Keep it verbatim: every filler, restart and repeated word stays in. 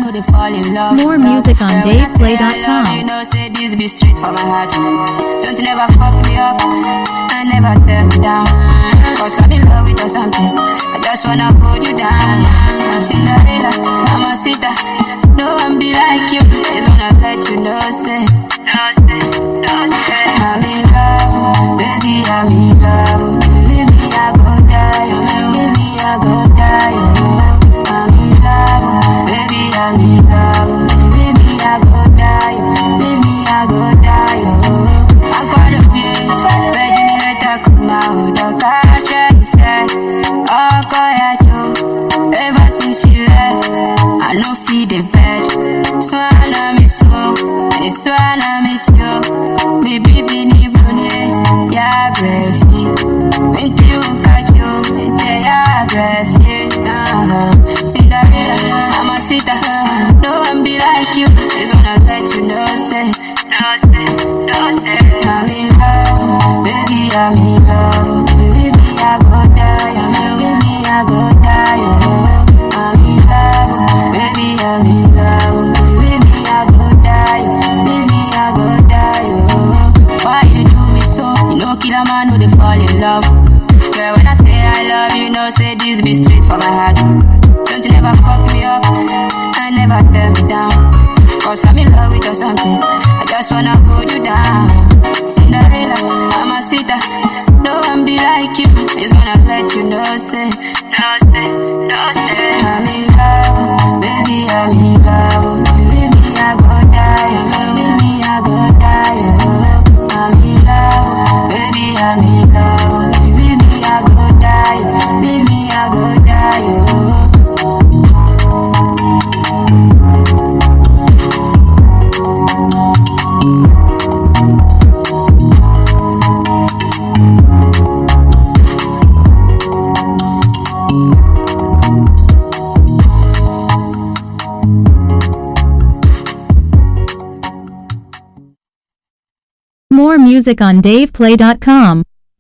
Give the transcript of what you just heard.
know they fall in love. More music on dave play dot com. You know, say this be straight for my heart. Don't you never fuck me up and never tear me down. Cause I'm in love with you or something. I just wanna hold you down. Cinderella, mamacita. No one be like you. Just wanna let you know, say, no, say, no, say. I'm in love, baby, I'm in love. Believe me, I go die. Believe me, I go die. I'm in love, baby, I'm in love. Believe me, I go die. Believe me, I go die. I gotta be, baby, me let her come out. The catcher, he said, oh, go ahead, you. Ever since she left, I know feed the bed. So I know me so, and so I know me too. Baby, baby, baby, yeah, breathy. When you catch you, yeah, breathy. Cinderella, mamacita. No one be like you. Just wanna let you know, say, no, say, no, say. I'm in love, baby, I'm in love. Believe me, I go die. Believe me, I go die. I'm in love, baby, I'm in love. Believe me, I go die. Believe me, I go die. Why you do me so? You know, kill a man who they fall in love. Girl, when I say I love you, know, say this be straight for my heart. Don't you never fuck me up and never tear me down. Cause I'm in love with you or something. I just wanna hold you down. Cinderella, mamacita. No one be like you. I just wanna let you know, say, no, say, no, say. I'm in love, baby, I'm in love. Believe me, I go die. Believe me, I go die. I'm in love, baby, I'm in love. Believe me, I go die. Believe me, I go die. More music on dave play dot com.